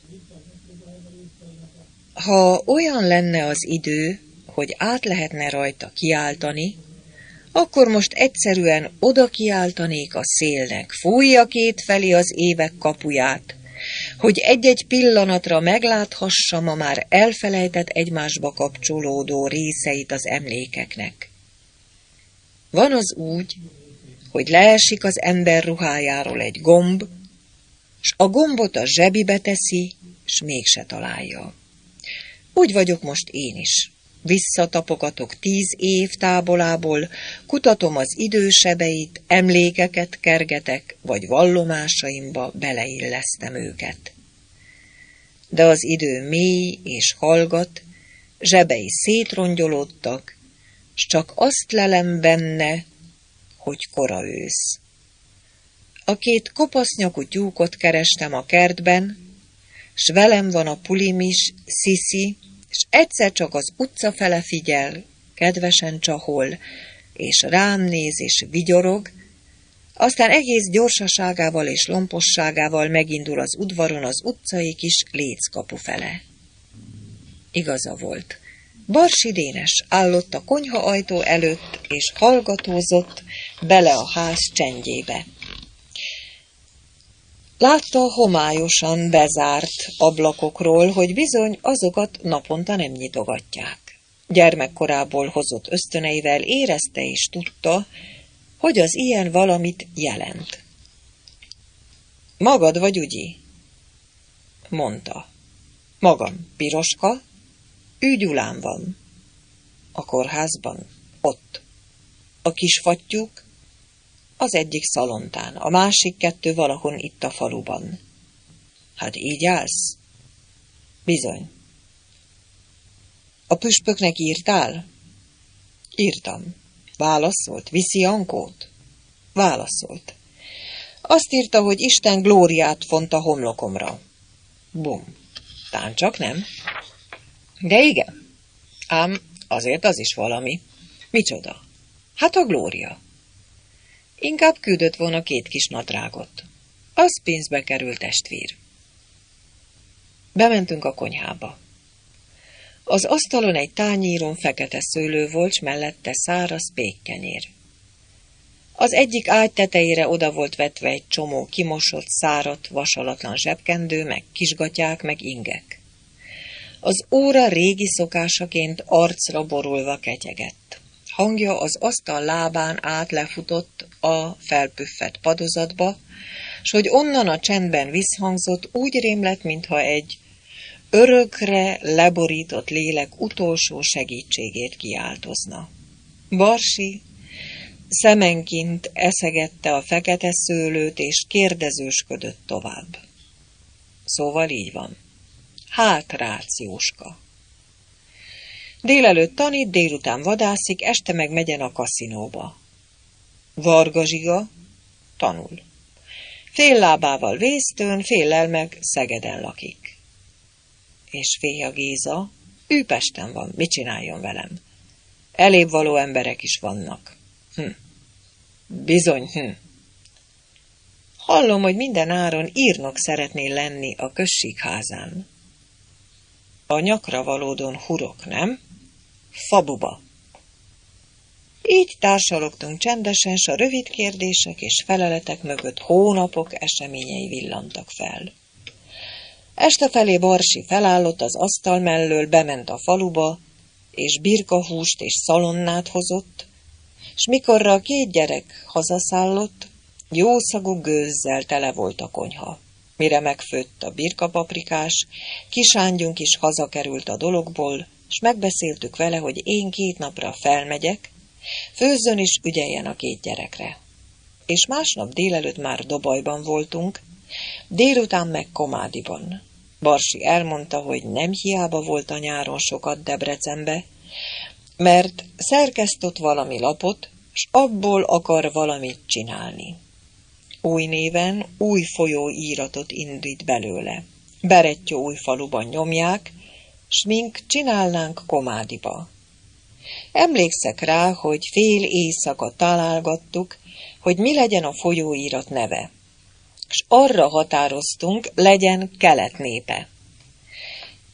Ha olyan lenne az idő, hogy át lehetne rajta kiáltani, akkor most egyszerűen oda kiáltanék a szélnek, fújja kétfelé az évek kapuját, hogy egy-egy pillanatra megláthassam a már elfelejtett egymásba kapcsolódó részeit az emlékeknek. Van az úgy, hogy leesik az ember ruhájáról egy gomb, s a gombot a zsebibe teszi, s mégse találja. Úgy vagyok most én is. Visszatapogatok 10 év távolából, kutatom az idősebeit, emlékeket kergetek, vagy vallomásaimba beleillesztem őket. De az idő mély és hallgat, zsebei szétrongyolódtak, s csak azt lelem benne, hogy kora ősz. A 2 kopasznyakú tyúkot kerestem a kertben, s velem van a pulim is, Sziszi, s egyszer csak az utca fele figyel, kedvesen csahol, és rám néz és vigyorog, aztán egész gyorsaságával és lomposságával megindul az udvaron az utcai kis léckapu fele. Igaza volt. Barsi Dénes állott a konyhaajtó előtt, és hallgatózott bele a ház csendjébe. Látta homályosan bezárt ablakokról, hogy bizony azokat naponta nem nyitogatják. Gyermekkorából hozott ösztöneivel érezte és tudta, hogy az ilyen valamit jelent. Magad vagy, Ugyi? Mondta. Magam, Piroska, ő Gyulán van. A kórházban, ott. A kis fattyúk az egyik szalontán, a másik 2 valahon itt a faluban. Hát így állsz? Bizony. A püspöknek írtál? Írtam. Válaszolt? Viszi Ankót? Válaszolt. Azt írta, hogy Isten glóriát font a homlokomra. Bum. Tán csak nem. De igen. Ám azért az is valami. Micsoda? Hát a glória. Inkább küldött volna 2 kis nadrágot. Az pénzbe került, testvér. Bementünk a konyhába. Az asztalon egy tányéron fekete szőlő volt, s mellette száraz pékkenyér. Az egyik ágy tetejére oda volt vetve egy csomó kimosott, száradt, vasalatlan zsebkendő, meg kisgatyák, meg ingek. Az óra régi szokásaként arcra borulva ketyegett. Hangja az asztal lábán át lefutott a felpüffett padozatba, s hogy onnan a csendben visszhangzott, úgy rémlett, mintha egy örökre leborított lélek utolsó segítségét kiáltozna. Barsi szemenként eszegette a fekete szőlőt, és kérdezősködött tovább. Szóval így van. Hát, Rációska. Délelőtt tanít, délután vadászik, este meg megyen a kaszinóba. Varga Zsiga tanul. Fél lábával Vésztőn, féllel meg Szegeden lakik. És Féja Géza, ő Pesten van, mit csináljon velem? Elébb való emberek is vannak. Bizony, Hallom, hogy minden áron írnok szeretnél lenni a községházán. A nyakra valódon hurok, nem? Fabuba. Így társalogtunk csendesen, s a rövid kérdések és feleletek mögött hónapok eseményei villantak fel. Este felé Barsi felállott az asztal mellől, bement a faluba, és birkahúst és szalonnát hozott, s mikorra a 2 gyerek hazaszállott, jószagú gőzzel tele volt a konyha. Mire megfőtt a birkapaprikás, kisángyunk is hazakerült a dologból, s megbeszéltük vele, hogy én 2 napra felmegyek, főzzön és ügyeljen a 2 gyerekre. És másnap délelőtt már Dobajban voltunk, délután meg Komádiban. Barsi elmondta, hogy nem hiába volt a nyáron sokat Debrecenbe, mert szerkesztott valami lapot, s abból akar valamit csinálni. Új néven új folyóíratot indít belőle. Berettyóújfaluban nyomják, s mink csinálnánk Komádiba. Emlékszek rá, hogy fél éjszaka találgattuk, hogy mi legyen a folyóírat neve. S arra határoztunk, legyen Kelet népe.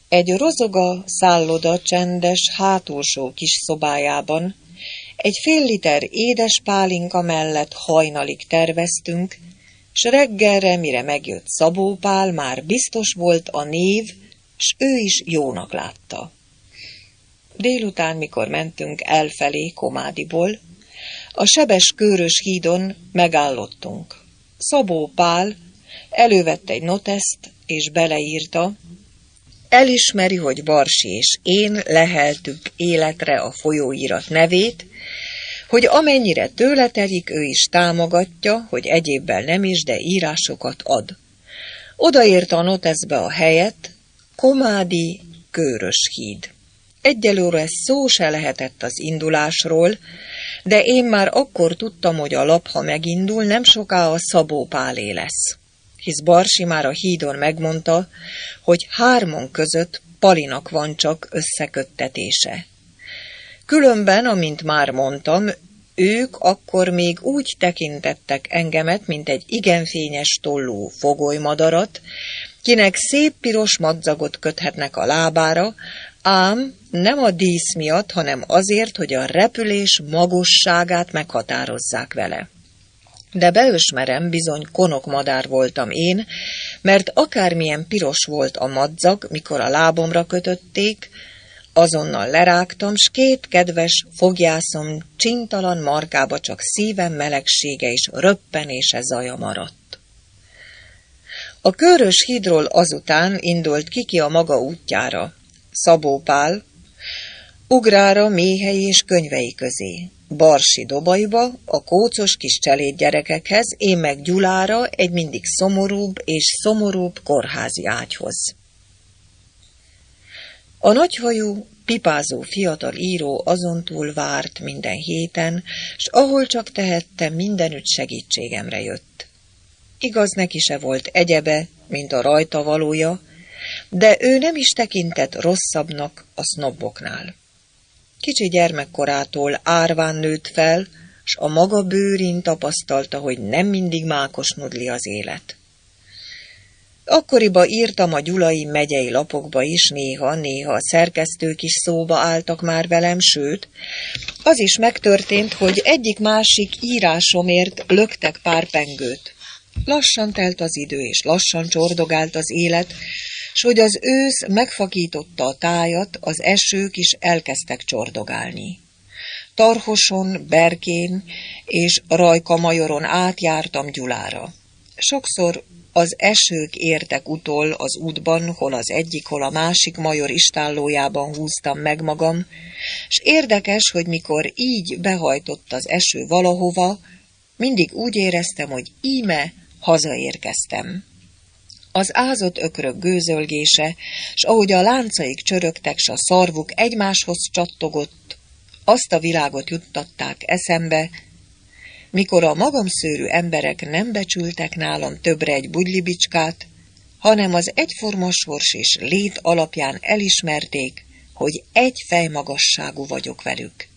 Egy rozoga szálloda csendes, hátulsó kis szobájában egy fél liter édes pálinka mellett hajnalig terveztünk, s reggelre, mire megjött Szabó Pál, már biztos volt a név, s ő is jónak látta. Délután, mikor mentünk elfelé Komádiból, a Sebes-Kőrös hídon megállottunk. Szabó Pál elővette egy noteszt, és beleírta: elismeri, hogy Barsi és én leheltük életre a folyóirat nevét, hogy amennyire tőle telik, ő is támogatja, hogy egyébbel nem is, de írásokat ad. Odaírta a noteszbe a helyet: Komádi Kőrös híd. Egyelőre szó se lehetett az indulásról, de én már akkor tudtam, hogy a lap, ha megindul, nem soká a Szabó Pálé lesz. Hisz Barsi már a hídon megmondta, hogy 3 között Palinak van csak összeköttetése. Különben, amint már mondtam, ők akkor még úgy tekintettek engemet, mint egy igen fényes tollú fogolymadarat, kinek szép piros madzagot köthetnek a lábára, ám nem a dísz miatt, hanem azért, hogy a repülés magosságát meghatározzák vele. De beösmerem, bizony konokmadár voltam én, mert akármilyen piros volt a madzag, mikor a lábomra kötötték, azonnal lerágtam, s 2 kedves fogjászom csintalan markába csak szívem melegsége és röppenése zaja maradt. A Kőrös hídról azután indult Kiki a maga útjára. Szabó Pál Ugrára, méhei és könyvei közé, Barsi Dobaiba, a kócos kis cselédgyerekekhez, én meg Gyulára, egy mindig szomorúbb és szomorúbb kórházi ágyhoz. A nagyhajú, pipázó fiatal író azontúl várt minden héten, s ahol csak tehettem, mindenütt segítségemre jött. Igaz, neki se volt egyebe, mint a rajta valója, de ő nem is tekintett rosszabbnak a sznoboknál. Kicsi gyermekkorától árván nőtt fel, s a maga bőrén tapasztalta, hogy nem mindig mákos nudli az élet. Akkoriban írtam a gyulai megyei lapokba is, néha a szerkesztők is szóba álltak már velem, sőt, az is megtörtént, hogy egyik-másik írásomért löktek pár pengőt. Lassan telt az idő, és lassan csordogált az élet, s hogy az ősz megfakította a tájat, az esők is elkezdtek csordogálni. Tarhoson, Berkén és Rajka-majoron átjártam Gyulára. Sokszor az esők értek utol az útban, hol az egyik, hol a másik major istállójában húztam meg magam, s érdekes, hogy mikor így behajtott az eső valahova, mindig úgy éreztem, hogy íme hazaérkeztem. Az ázott ökrök gőzölgése, s ahogy a láncaik csörögtek, s a szarvuk egymáshoz csattogott, azt a világot juttatták eszembe, mikor a magamszőrű emberek nem becsültek nálam többre egy bugylibicskát, hanem az egyforma sors és lét alapján elismerték, hogy egy fejmagasságú vagyok velük.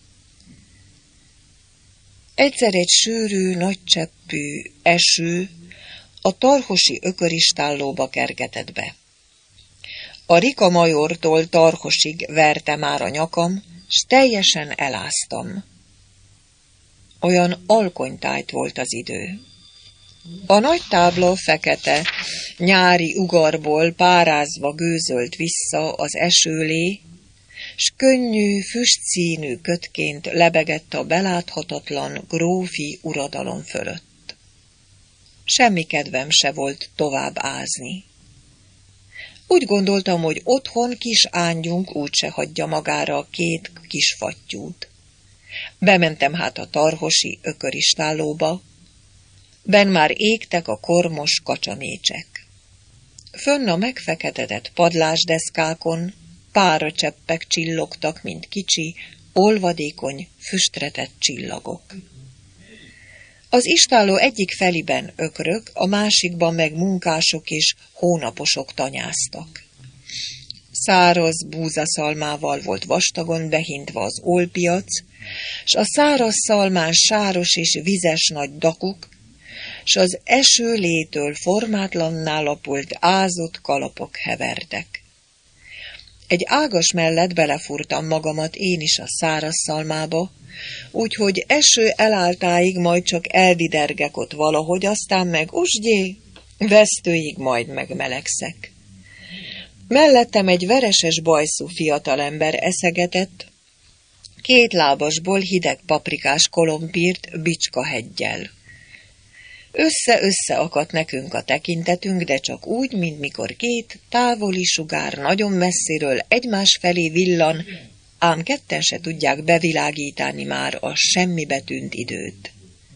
Egyszer egy sűrű, nagycseppű eső a tarhosi ököristállóba kergetett be. A Rika majortól Tarhosig verte már a nyakam, s teljesen eláztam. Olyan alkonytájt volt az idő. A nagy tábla fekete, nyári ugarból párázva gőzölt vissza az esőlé, s könnyű, füstszínű kötként lebegett a beláthatatlan grófi uradalom fölött. Semmi kedvem se volt tovább ázni. Úgy gondoltam, hogy otthon kis ángyunk úgyse hagyja magára a 2 kis fattyút. Bementem hát a tarhosi ököristállóba, benn már égtek a kormos kacsamécsek. Fönn a megfeketedett padlásdeszkákon páracseppek csillogtak, mint kicsi, olvadékony, füstretett csillagok. Az istálló egyik feliben ökrök, a másikban meg munkások és hónaposok tanyáztak. Száraz búzaszalmával volt vastagon behintva az ólpiac, s a száraz szalmán sáros és vizes nagy dakuk, s az eső létől formátlanná lapult ázott kalapok hevertek. Egy ágas mellett belefúrtam magamat én is a száraz szalmába, úgyhogy eső elálltáig majd csak eldidergek ott valahogy, aztán meg usgyé, vesztőig majd megmelegszek. Mellettem egy vereses bajszú fiatalember eszegetett, kétlábasból hideg paprikás kolompírt bicskaheggyel. Össze-össze akadt nekünk a tekintetünk, de csak úgy, mint mikor két távoli sugár nagyon messziről egymás felé villan, ám ketten se tudják bevilágítani már a semmibe tűnt időt.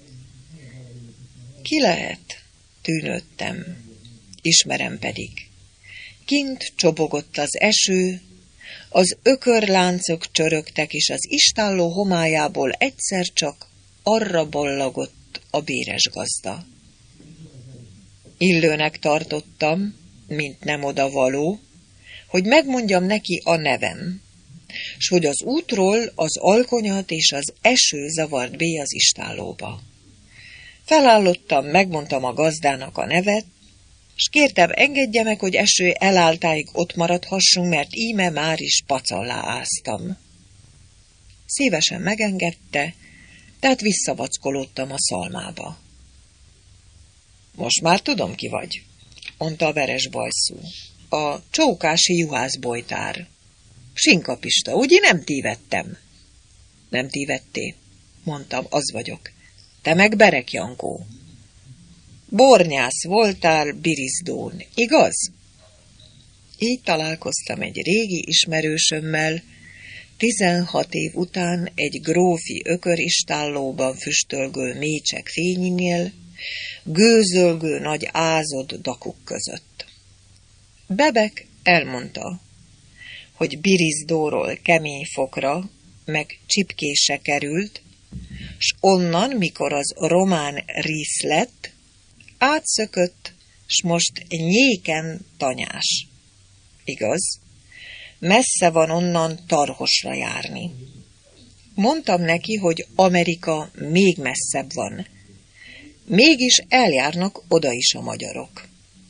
Ki lehet? Tűnődtem. Ismerem pedig. Kint csobogott az eső, az ökörláncok csörögtek, és az istálló homályából egyszer csak arra ballagott a béres gazda. Illőnek tartottam, mint nem odavaló, hogy megmondjam neki a nevem, s hogy az útról az alkonyat és az eső zavart bé az istállóba. Felállottam, megmondtam a gazdának a nevet, s kértem, engedje meg, hogy eső elálltáig ott maradhassunk, mert íme már is pacallá áztam. Szívesen megengedte, tehát visszavackolódtam a szalmába. Most már tudom, ki vagy, mondta a veres bajszú. A csókási juhászbojtár. Sinkapista, ugye nem tévedtem? Nem tévedté, mondtam, az vagyok. Te meg Berek Jankó. Bornyász voltál Biriszdón, igaz? Így találkoztam egy régi ismerősömmel, 16 év után egy grófi ököristállóban füstölgő mécsek fényinél, gőzölgő nagy ázott dakuk között. Bebek elmondta, hogy Biriszdóról Keményfokra, meg Csipkésre került, s onnan, mikor az román Rész lett, átszökött, s most Nyéken tanyás. Igaz? Messze van onnan Tarhosra járni. Mondtam neki, hogy Amerika még messzebb van. Mégis eljárnak oda is a magyarok.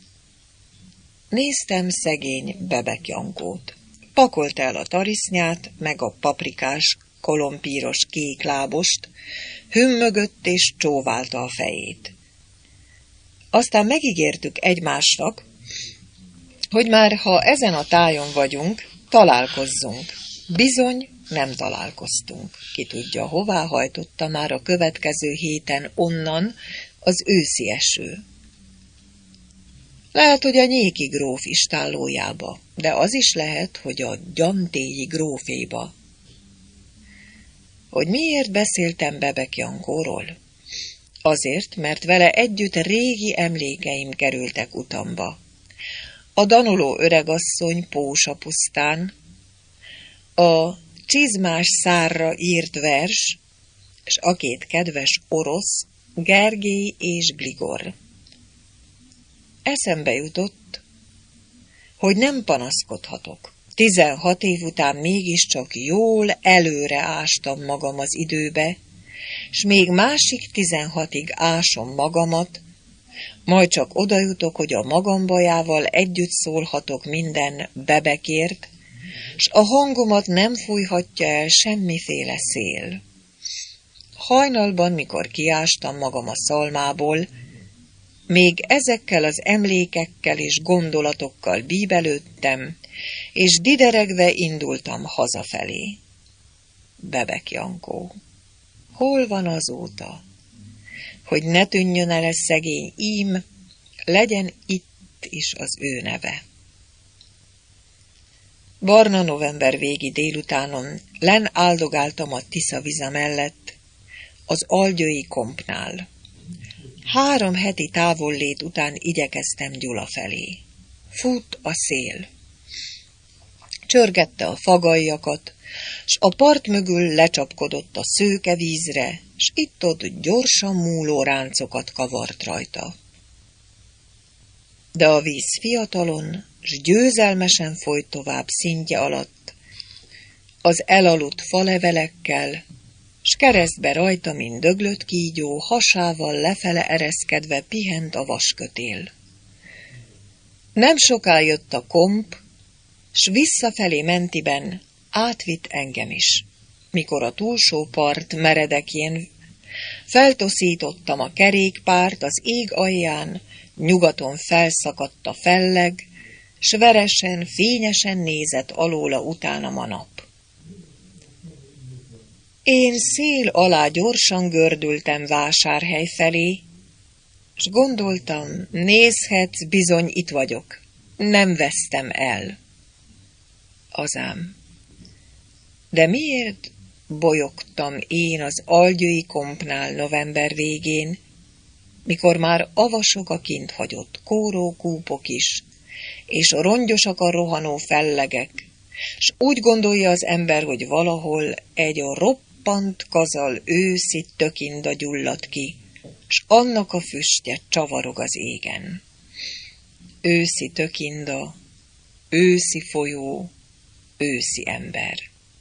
Néztem szegény Bebek Jankót. Pakolt el a tarisznyát, meg a paprikás, kolompíros kék lábost, hümmögött és csóválta a fejét. Aztán megígértük egymásnak, hogy már ha ezen a tájon vagyunk, találkozzunk. Bizony, nem találkoztunk. Ki tudja, hová hajtotta már a következő héten onnan az őszi eső. Lehet, hogy a Nyéki gróf istállójába, de az is lehet, hogy a Gyantélyi gróféba. Hogy miért beszéltem Bebek Jankóról? Azért, mert vele együtt régi emlékeim kerültek utamba. A danuló öregasszony Pósa pusztán, a csizmás szárra írt vers, s a két kedves orosz, Gergély és Bligor. Eszembe jutott, hogy nem panaszkodhatok. 16 év után mégiscsak jól előre ástam magam az időbe, s még másik 16-ig ásom magamat, majd csak odajutok, hogy a magam bajával együtt szólhatok minden Bebekért, s a hangomat nem fújhatja el semmiféle szél. Hajnalban, mikor kiástam magam a szalmából, még ezekkel az emlékekkel és gondolatokkal bíbelődtem, és dideregve indultam hazafelé. Bebek Jankó. Hol van azóta? Hogy ne tűnjön el ez szegény ím, legyen itt is az ő neve. Barna november végi délutánon len áldogáltam a Tiszaviza mellett, az Algyői kompnál. 3 heti távollét után igyekeztem Gyula felé. Fut a szél. Csörgette a fagaljakat, s a part mögül lecsapkodott a szőke vízre, s itt-ott gyorsan múló ráncokat kavart rajta. De a víz fiatalon, s győzelmesen folyt tovább szintje alatt, az elaludt falevelekkel, s keresztbe rajta, mint döglött kígyó, hasával lefele ereszkedve pihent a vaskötél. Nem soká jött a komp, s visszafelé mentiben átvitt engem is. Mikor a túlsó part meredekjén feltoszítottam a kerékpárt, az ég alján nyugaton felszakadt a felleg, s veresen, fényesen nézett alóla utánam a nap. Én szél alá gyorsan gördültem Vásárhely felé, s gondoltam, nézhetsz, bizony itt vagyok, nem vesztem el. Azám, de miért bolyogtam én az Algyői kompnál november végén, mikor már avasok a kint hagyott kórókúpok is, és rongyosak a rohanó fellegek, s úgy gondolja az ember, hogy valahol egy roppant kazal őszi tökinda gyulladt ki, s annak a füstje csavarog az égen. Őszi tökinda, őszi folyó, őszi ember.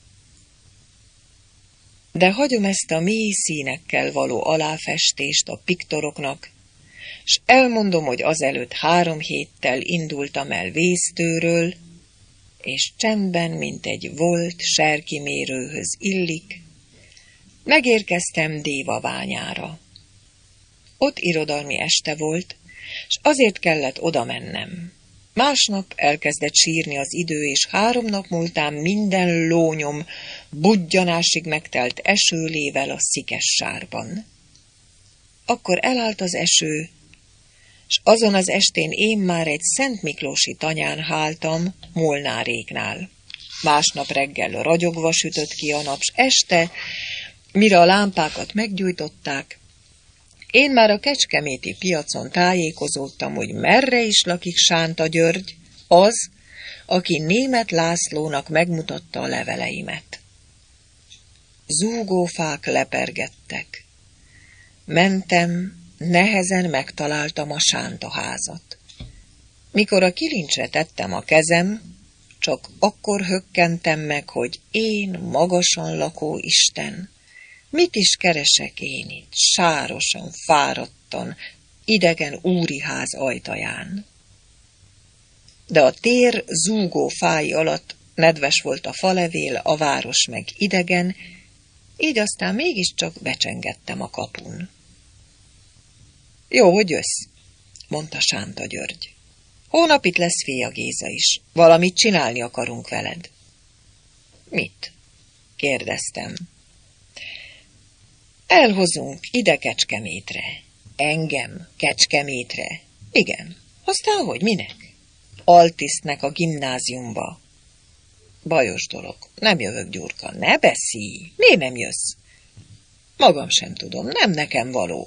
De hagyom ezt a mély színekkel való aláfestést a piktoroknak, s elmondom, hogy azelőtt 3 héttel indultam el Vésztőről, és csendben, mint egy volt serkimérőhöz illik, megérkeztem Dévaványára. Ott irodalmi este volt, s azért kellett oda mennem. Másnap elkezdett sírni az idő, és 3 nap múltán minden lónyom budjanásig megtelt esőlével a szikes sárban. Akkor elállt az eső, s azon az estén én már egy Szent Miklósi tanyán háltam Molnáréknál. Másnap reggel ragyogva sütött ki a nap, s este, mire a lámpákat meggyújtották, én már a kecskeméti piacon tájékozódtam, hogy merre is lakik Sánta György, az, aki Németh Lászlónak megmutatta a leveleimet. Zúgófák lepergettek. Mentem, nehezen megtaláltam a sántaházat. Mikor a kilincsre tettem a kezem, csak akkor hökkentem meg, hogy én magasan lakó Isten, mit is keresek én itt, sárosan, fáradtan, idegen úriház ajtaján? De a tér zúgó fái alatt nedves volt a falevél, a város meg idegen, így aztán mégiscsak becsengettem a kapun. Jó, hogy jössz, mondta Sánta György. Hónap itt lesz Féa Géza is. Valamit csinálni akarunk veled. Mit? Kérdeztem. Elhozunk ide Kecskemétre. Engem Kecskemétre. Igen. Aztán hogy, minek? Altisztnek a gimnáziumba. Bajos dolog. Nem jövök, Gyurka. Ne beszélj. Miért nem jössz? Magam sem tudom. Nem nekem való.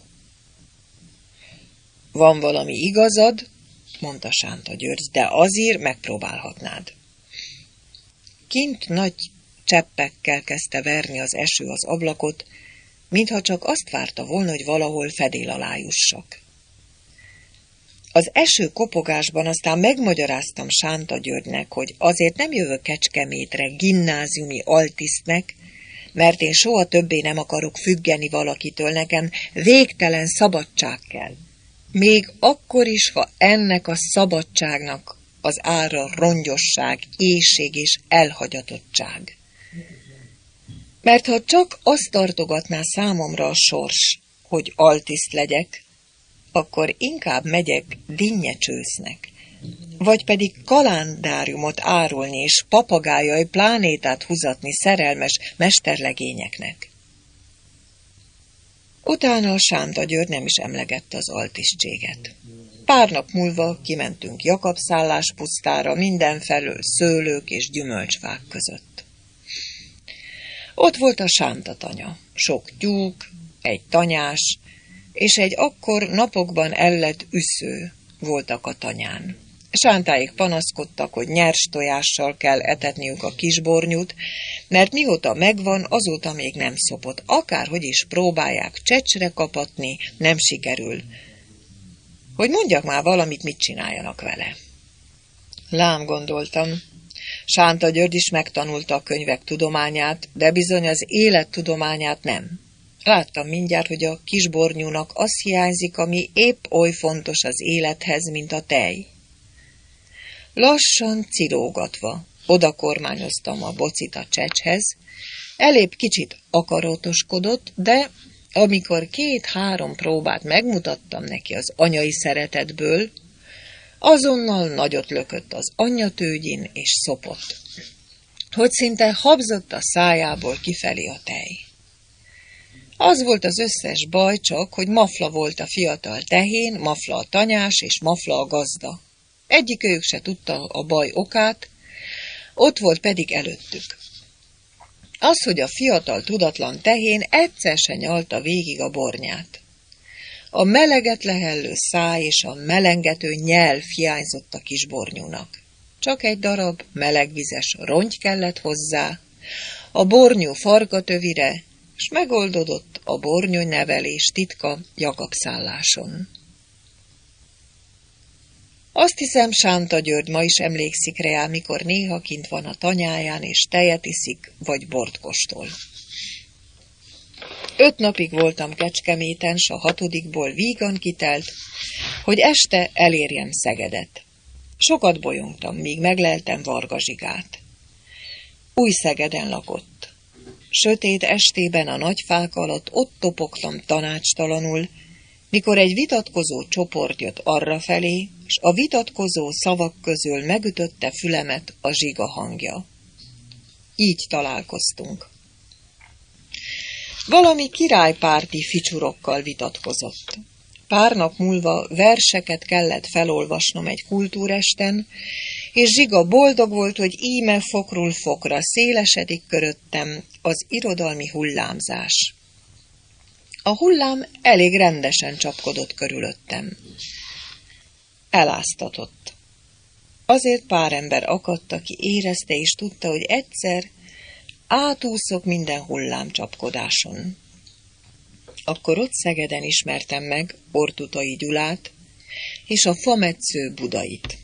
Van valami igazad, mondta Sánta György, de azért megpróbálhatnád. Kint nagy cseppekkel kezdte verni az eső az ablakot, mintha csak azt várta volna, hogy valahol fedél alá jussak. Az eső kopogásban aztán megmagyaráztam Sánta Györgynek, hogy azért nem jövök Kecskemétre gimnáziumi altisztnek, mert én soha többé nem akarok függeni valakitől, nekem végtelen szabadság kell. Még akkor is, ha ennek a szabadságnak az ára rongyosság, éhség és elhagyatottság. Mert ha csak azt tartogatná számomra a sors, hogy altiszt legyek, akkor inkább megyek Dinnyecsősznek, vagy pedig kalendáriumot árulni és papagájai plánétát húzatni szerelmes mesterlegényeknek. Utána a Sánta György nem is emlegette az altisztséget. Pár nap múlva kimentünk Jakabszállás pusztára, mindenfelől szőlők és gyümölcsfák között. Ott volt a sántatanya, sok tyúk, egy tanyás, és egy akkor napokban ellett üsző voltak a tanyán. Sántáik panaszkodtak, hogy nyers tojással kell etetniük a kisbornyút, mert mióta megvan, azóta még nem szopott. Akárhogy is próbálják csecsre kapatni, nem sikerül. Hogy mondjak már valamit, mit csináljanak vele. Lám, gondoltam. Sánta György is megtanulta a könyvek tudományát, de bizony az élet tudományát nem. Láttam mindjárt, hogy a kisbornyúnak az hiányzik, ami épp oly fontos az élethez, mint a tej. Lassan, cirógatva, oda kormányoztam a bocit a csecshez, elébb kicsit akaratoskodott, de amikor 2-3 próbát megmutattam neki az anyai szeretetből, azonnal nagyot lökött az anyjatőgyin és szopott, hogy szinte habzott a szájából kifelé a tej. Az volt az összes baj csak, hogy Mafla volt a fiatal tehén, Mafla a tanyás és Mafla a gazda. Egyikőjük se tudta a baj okát, ott volt pedig előttük. Az, hogy a fiatal tudatlan tehén egyszer se nyalta végig a bornyát. A meleget lehellő száj és a melengető nyelv hiányzott a kis bornyúnak. Csak egy darab melegvizes ronty kellett hozzá, a bornyú farkatövire, s megoldódott a bornyú nevelés titka Jakabszálláson. Azt hiszem, Sánta György ma is emlékszik rá, mikor néha kint van a tanyáján, és tejet iszik, vagy bort kóstol. 5 napig voltam Kecskeméten, s a 6. vígan kitelt, hogy este elérjem Szegedet. Sokat bolyongtam, míg megleltem Varga Zsigát. Új-Szegeden lakott. Sötét estében a nagy fák alatt ott topogtam tanácstalanul, mikor egy vitatkozó csoport jött arrafelé, s a vitatkozó szavak közül megütötte fülemet a Zsiga hangja. Így találkoztunk. Valami királypárti ficsurokkal vitatkozott. Pár nap múlva verseket kellett felolvasnom egy kultúresten, és Zsiga boldog volt, hogy íme fokról fokra szélesedik köröttem az irodalmi hullámzás. A hullám elég rendesen csapkodott körülöttem. Eláztatott. Azért pár ember akadt, aki érezte és tudta, hogy egyszer átúszok minden hullámcsapkodáson. Akkor ott Szegeden ismertem meg Ortutai Gyulát és a fametsző Budait.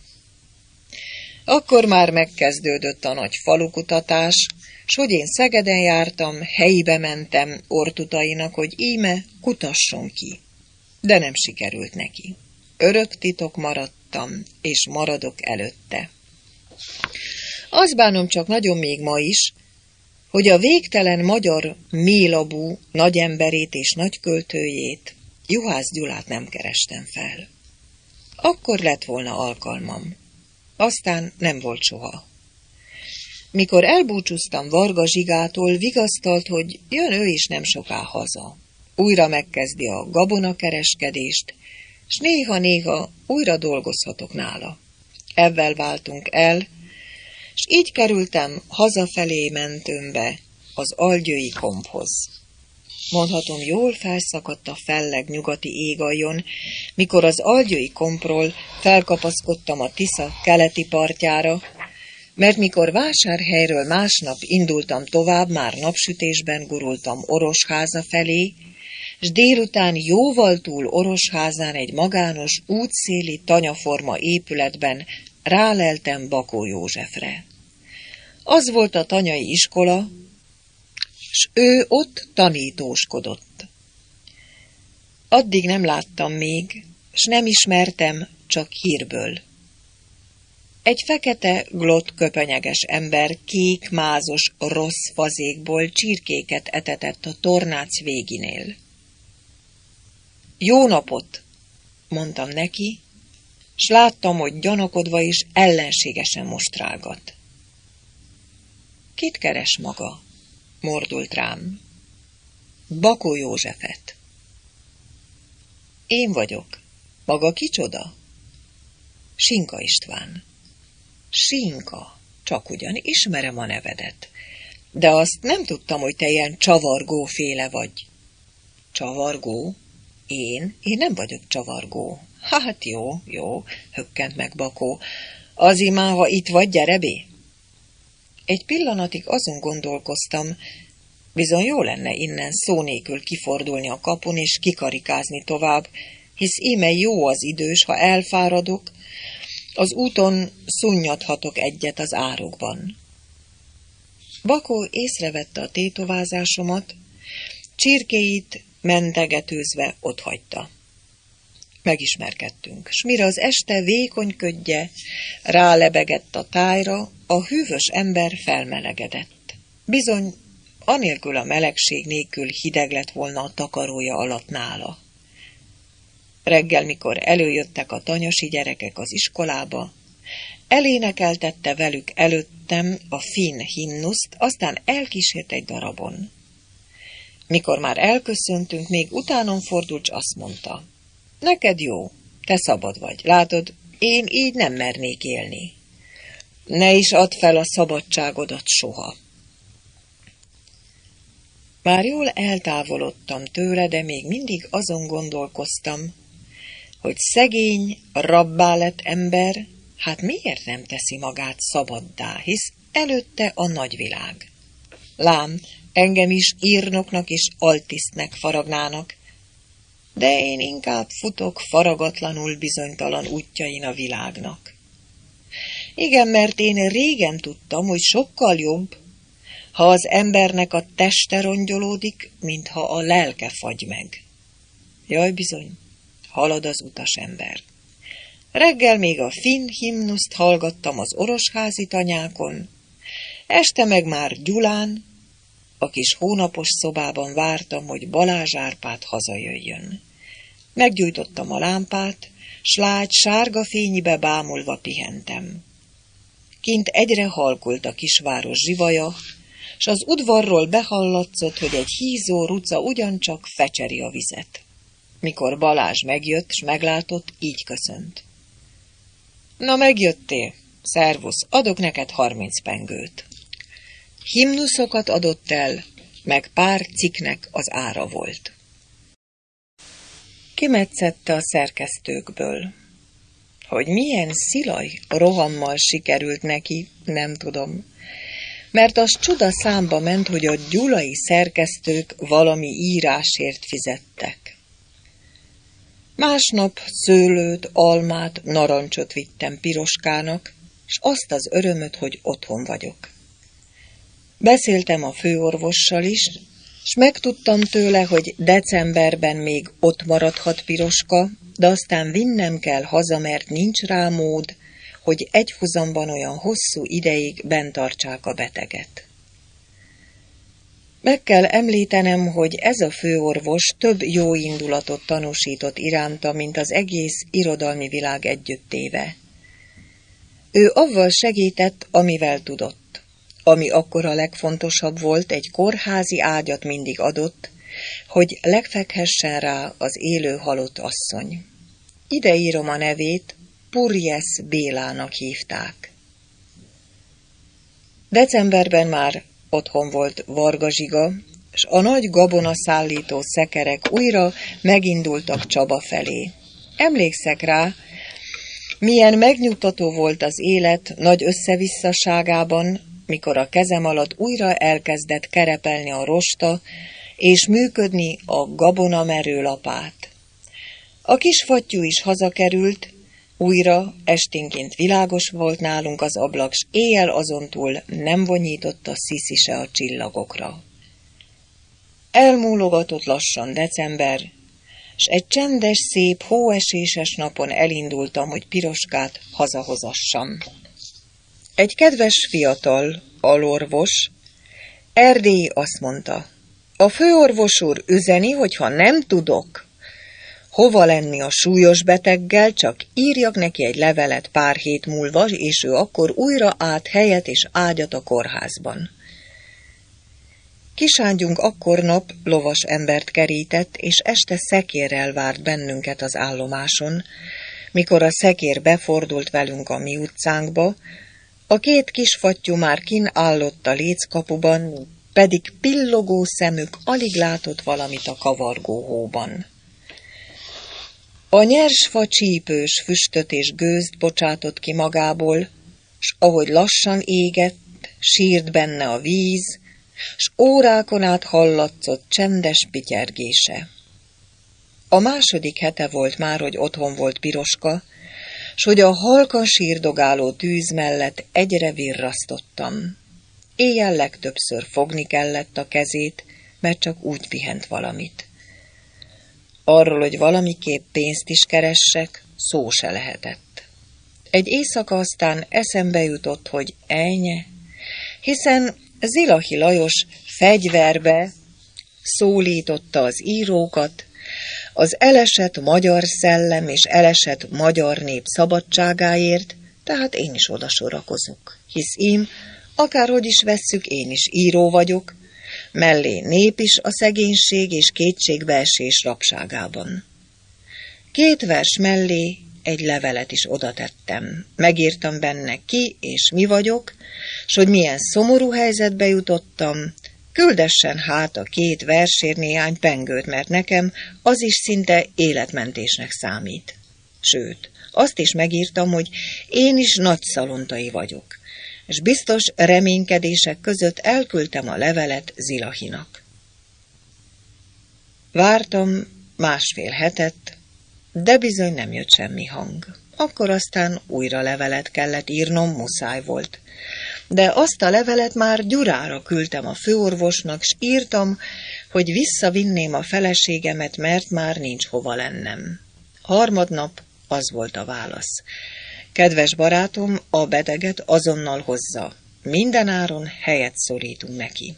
Akkor már megkezdődött a nagy falukutatás, s hogy én Szegeden jártam, helyibe mentem Ortutainak, hogy íme kutasson ki. De nem sikerült neki. Örök titok maradtam, és maradok előtte. Azt bánom csak nagyon még ma is, hogy a végtelen magyar mélabú nagyemberét és nagyköltőjét, Juhász Gyulát nem kerestem fel. Akkor lett volna alkalmam. Aztán nem volt soha. Mikor elbúcsúztam Varga Zsigától, vigasztalt, hogy jön ő is nem soká haza. Újra megkezdi a gabonakereskedést, s néha-néha újra dolgozhatok nála. Evvel váltunk el, s így kerültem hazafelé mentőmbe az Algyői Komphoz. Mondhatom, jól felszakadt a felleg nyugati égaljon, mikor az Algyői Kompról felkapaszkodtam a Tisza keleti partjára, mert mikor Vásárhelyről másnap indultam tovább, már napsütésben gurultam Orosháza felé, s délután jóval túl Orosházán egy magános útszéli tanyaforma épületben ráleltem Bakó Józsefre. Az volt a tanyai iskola, s ő ott tanítóskodott. Addig nem láttam még, s nem ismertem, csak hírből. Egy fekete, glott köpenyeges ember kék, mázos, rossz fazékból csirkéket etetett a tornác véginél. Jó napot, mondtam neki, s láttam, hogy gyanakodva is ellenségesen mostrálgat. Kit keres maga? Mordult rám. Bakó Józsefet. Én vagyok. Maga kicsoda? Sinka István. Sinka, csak ugyan ismerem a nevedet, de azt nem tudtam, hogy te ilyen csavargóféle vagy. Csavargó? Én nem vagyok csavargó. Hát jó, hökkent meg Bakó. Az imán, ha itt vagy, gyere bé. Egy pillanatig azon gondolkoztam, bizony jó lenne innen szó nélkül kifordulni a kapun és kikarikázni tovább, hisz íme jó az idős, ha elfáradok, az úton szunnyadhatok egyet az árokban. Bakó észrevette a tétovázásomat, csirkéit mentegetőzve otthagyta. Megismerkedtünk, s mire az este vékony ködje rálebegett a tájra, a hűvös ember felmelegedett. Bizony, anélkül a melegség nélkül hideg lett volna a takarója alatt nála. Reggel, mikor előjöttek a tanyasi gyerekek az iskolába, elénekeltette velük előttem a finn himnuszt, aztán elkísért egy darabon. Mikor már elköszöntünk, még utánom fordult, s azt mondta: neked jó, te szabad vagy, látod, én így nem mernék élni. Ne is add fel a szabadságodat soha. Már jól eltávolodtam tőle, de még mindig azon gondolkoztam, hogy szegény, rabbá lett ember, hát miért nem teszi magát szabaddá, hisz előtte a nagyvilág. Lám, engem is írnoknak és altisztnek faragnának, de én inkább futok faragatlanul bizonytalan útjain a világnak. Igen, mert én régen tudtam, hogy sokkal jobb, ha az embernek a teste rongyolódik, mintha a lelke fagy meg. Jaj, bizony, halad az utas ember. Reggel még a finn himnuszt hallgattam az orosházi tanyákon, este meg már Gyulán, a kis hónapos szobában vártam, hogy Balázs Árpád hazajöjjön. Meggyújtottam a lámpát, s lágy sárga fényibe bámulva pihentem. Kint egyre halkult a kisváros zsivaja, s az udvarról behallatszott, hogy egy hízó ruca ugyancsak fecseri a vizet. Mikor Balázs megjött, s meglátott, így köszönt: na, megjöttél, szervusz, adok neked 30 pengőt. Himnuszokat adott el, meg pár cikknek az ára volt. Kimetszette a szerkesztőkből. Hogy milyen szilaj rohammal sikerült neki, nem tudom, mert az csuda számba ment, hogy a gyulai szerkesztők valami írásért fizettek. Másnap szőlőt, almát, narancsot vittem Piroskának, s azt az örömöt, hogy otthon vagyok. Beszéltem a főorvossal is, s megtudtam tőle, hogy decemberben még ott maradhat Piroska, de aztán vinnem kell haza, mert nincs rá mód, hogy egyhuzamban olyan hosszú ideig bent tartsák a beteget. Meg kell említenem, hogy ez a főorvos több jó indulatot tanúsított iránta, mint az egész irodalmi világ együttéve. Ő avval segített, amivel tudott. Ami akkor a legfontosabb volt, egy kórházi ágyat mindig adott, hogy legfekhessen rá az élő halott asszony. Ide írom a nevét, Purjes Bélának hívták. Decemberben már otthon volt Varga Zsiga, s a nagy gabonaszállító szekerek újra megindultak Csaba felé. Emlékszek rá, milyen megnyugtató volt az élet nagy összevisszaságában, mikor a kezem alatt újra elkezdett kerepelni a rosta, és működni a gabonamerő lapát. A kis fattyú is hazakerült, újra esténként világos volt nálunk az ablak, s éjjel azontúl nem vonyított a sziszi se a csillagokra. Elmúlogatott lassan december, s egy csendes, szép, hóeséses napon elindultam, hogy Piroskát hazahozassam. Egy kedves fiatal alorvos, erdélyi, azt mondta: a főorvos úr üzeni, hogy ha nem tudok hova lenni a súlyos beteggel, csak írjak neki egy levelet pár hét múlva, és ő akkor újra át helyet és ágyat a kórházban. Kiságyunk akkor nap lovas embert kerített, és este szekérrel várt bennünket az állomáson. Mikor a szekér befordult velünk a mi utcánkba, a két kisfattyú már kin állott a léckapuban, pedig pillogó szemük alig látott valamit a kavargó hóban. A nyers fa csípős füstöt és gőzt bocsátott ki magából, s ahogy lassan égett, sírt benne a víz, s órákon át hallatszott csendes pityergése. A második hete volt már, hogy otthon volt Piroska, s hogy a halkan sírdogáló tűz mellett egyre virrasztottam. Éjjel legtöbbször fogni kellett a kezét, mert csak úgy pihent valamit. Arról, hogy valamiképp pénzt is keressek, szó se lehetett. Egy éjszaka aztán eszembe jutott, hogy ennyi, hiszen Zilahy Lajos fegyverbe szólította az írókat, az elesett magyar szellem és elesett magyar nép szabadságáért, tehát én is oda sorakozok, hisz én, akárhogy is vesszük, én is író vagyok, mellé nép is a szegénység és kétségbeesés rabságában. 2 vers mellé egy levelet is oda tettem. Megírtam benne ki és mi vagyok, s hogy milyen szomorú helyzetbe jutottam, küldessen hát a 2 versért néhány pengőt, mert nekem az is szinte életmentésnek számít. Sőt, azt is megírtam, hogy én is nagyszalontai vagyok, és biztos reménykedések között elküldtem a levelet Zilahynak. Vártam 1,5 hetet, de bizony nem jött semmi hang. Akkor aztán újra levelet kellett írnom, muszáj volt. De azt a levelet már Gyurára küldtem a főorvosnak, s írtam, hogy visszavinném a feleségemet, mert már nincs hova lennem. Harmadnap az volt a válasz. Kedves barátom, a beteget azonnal hozza. Mindenáron helyet szorítunk neki.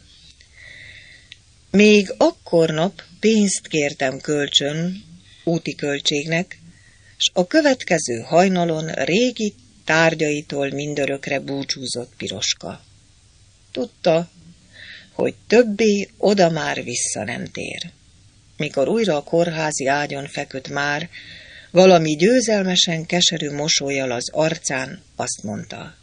Még akkornap pénzt kértem kölcsön, úti költségnek, s a következő hajnalon régi tárgyaitól mindörökre búcsúzott Piroska. Tudta, hogy többé oda már vissza nem tér. Mikor újra a kórházi ágyon feküdt már, valami győzelmesen keserű mosollyal az arcán azt mondta: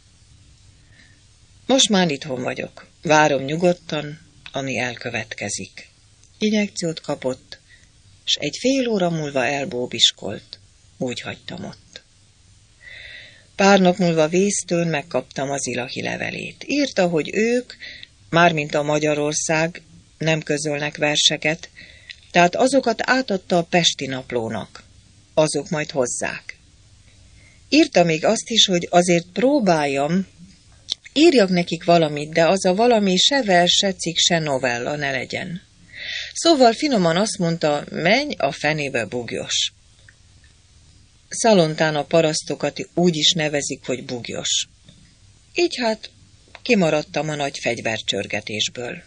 most már itthon vagyok, várom nyugodtan, ami elkövetkezik. Injekciót kapott, s egy fél óra múlva elbóbiskolt. Úgy hagytam ott. Pár nap múlva vésztőn megkaptam az Zilahy levelét. Írta, hogy ők, mármint a Magyarország, nem közölnek verseket, tehát azokat átadta a Pesti Naplónak. Azok majd hozzák. Írta még azt is, hogy azért próbáljam, írjak nekik valamit, de az a valami se vers, se cikk, se novella ne legyen. Szóval finoman azt mondta, menj a fenébe, bugyos. Szalontán a parasztokat úgy is nevezik, hogy bugyos. Így hát kimaradtam a nagy fegyvercsörgetésből.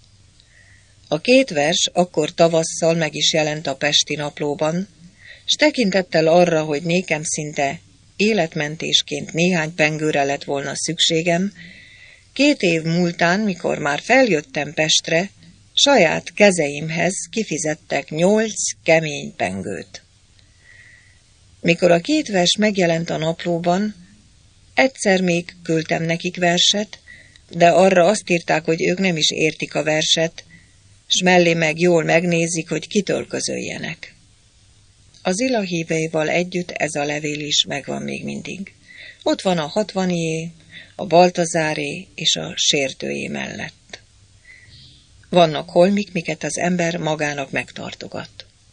A 2 vers akkor tavasszal meg is jelent a Pesti Naplóban, s tekintettel arra, hogy nékem szinte életmentésként néhány pengőre lett volna szükségem, 2 év múltán, mikor már feljöttem Pestre, saját kezeimhez kifizettek 8 kemény pengőt. Mikor a 2 vers megjelent a naplóban, egyszer még küldtem nekik verset, de arra azt írták, hogy ők nem is értik a verset, s mellé meg jól megnézik, hogy kitől közöljenek. Az Zilahyéval együtt ez a levél is megvan még mindig. Ott van a 60-jé, a Baltazáré és a Sértőjé mellett. Vannak holmik, miket az ember magának megtartogat.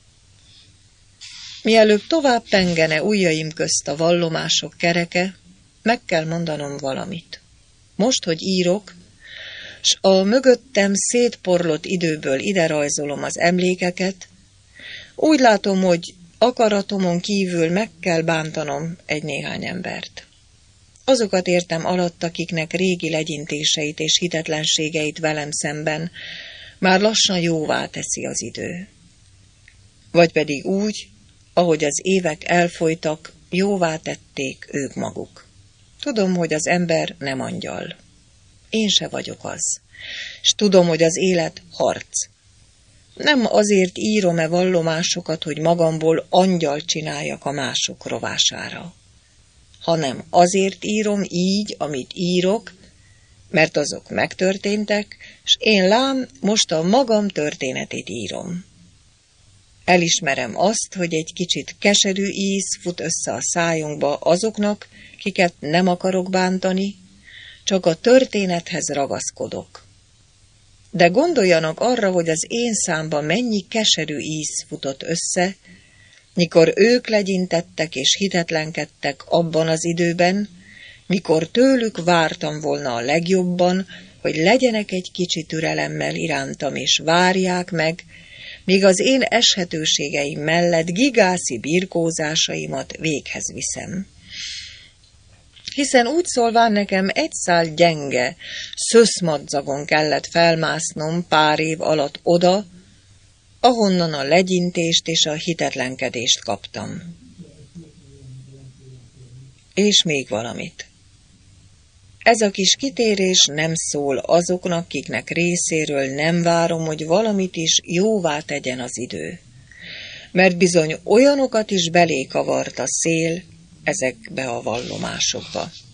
Mielőbb tovább pengene ujjaim közt a vallomások kereke, meg kell mondanom valamit. Most, hogy írok, s a mögöttem szétporlott időből ide rajzolom az emlékeket, úgy látom, hogy akaratomon kívül meg kell bántanom egy néhány embert. Azokat értem alatt, akiknek régi legyintéseit és hitetlenségeit velem szemben már lassan jóvá teszi az idő. Vagy pedig úgy, ahogy az évek elfolytak, jóvá tették ők maguk. Tudom, hogy az ember nem angyal. Én se vagyok az. És tudom, hogy az élet harc. Nem azért írom-e vallomásokat, hogy magamból angyal csináljak a mások rovására, hanem azért írom így, amit írok, mert azok megtörténtek, s én lám most a magam történetét írom. Elismerem azt, hogy egy kicsit keserű íz fut össze a szájunkba azoknak, kiket nem akarok bántani, csak a történethez ragaszkodok. De gondoljanak arra, hogy az én számban mennyi keserű íz futott össze, mikor ők legyintettek és hitetlenkedtek abban az időben, mikor tőlük vártam volna a legjobban, hogy legyenek egy kicsi türelemmel irántam, és várják meg, míg az én eshetőségeim mellett gigászi birkózásaimat véghez viszem. hiszen úgy szólván nekem egy szál gyenge, szöszmadzagon kellett felmásznom pár év alatt oda, ahonnan a legyintést és a hitetlenkedést kaptam. És még valamit. Ez a kis kitérés nem szól azoknak, kiknek részéről nem várom, hogy valamit is jóvá tegyen az idő. Mert bizony olyanokat is belé kavart a szél ezekbe a vallomásokba.